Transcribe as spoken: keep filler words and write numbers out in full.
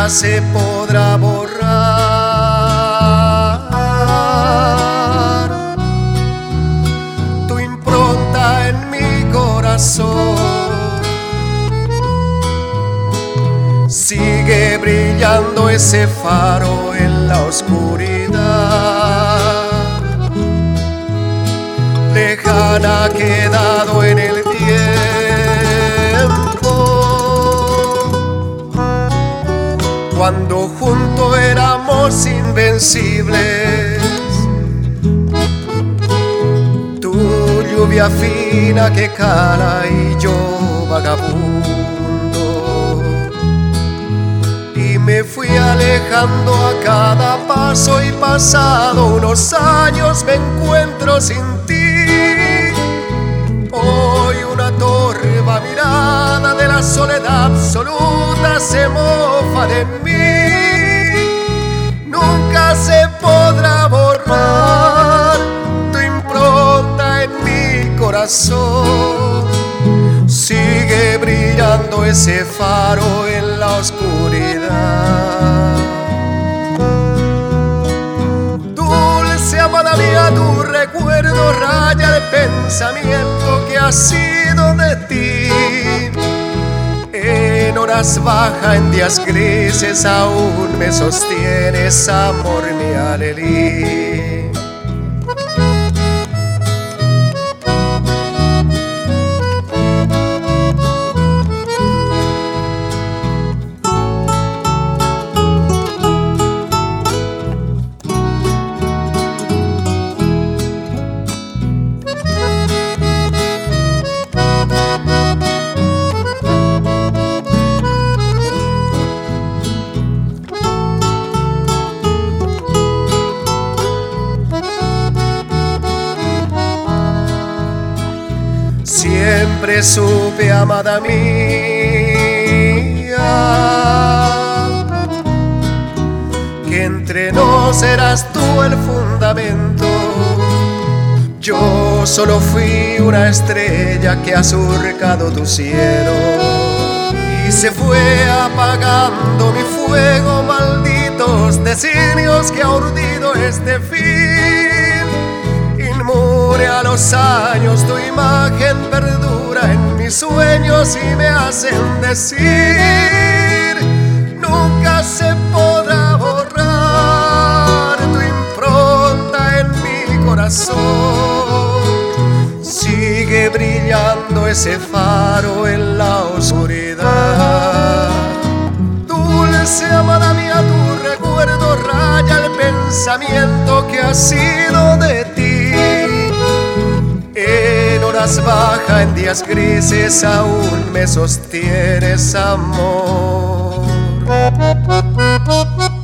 nunca se podrá borrar tu impronta en mi corazón. Sigue brillando ese faro en la oscuridad, lejana ha quedado en el tiempo. Cuando juntos éramos invencibles, tu lluvia fina que cala y yo vagabundo. Y me fui alejando a cada paso y pasado unos años me encuentro sin ti. Hoy una torva mirada de la soledad absoluta se mofa de mí. Nunca se podrá borrar tu impronta en mi corazón. Sigue brillando ese faro en la oscuridad. Dulce amada mía, tu recuerdo raya el pensamiento que ha sido de ti. En horas bajas, en días grises, aún me sostienes, amor, mi alelí. Siempre supe, amada mía, que entre nos eras tú el fundamento. Yo solo fui una estrella que ha surcado tu cielo y se fue apagando mi fuego, malditos designios que ha urdido este fin. Inmune a los años, tu imagen perdura en mis sueños y me hacen decir: nunca se podrá borrar tu impronta en mi corazón. Sigue brillando ese faro en la oscuridad. Dulce amada mía, tu recuerdo raya el pensamiento que ha sido de ti. En horas bajas, en días grises, aún me sostienes, amor.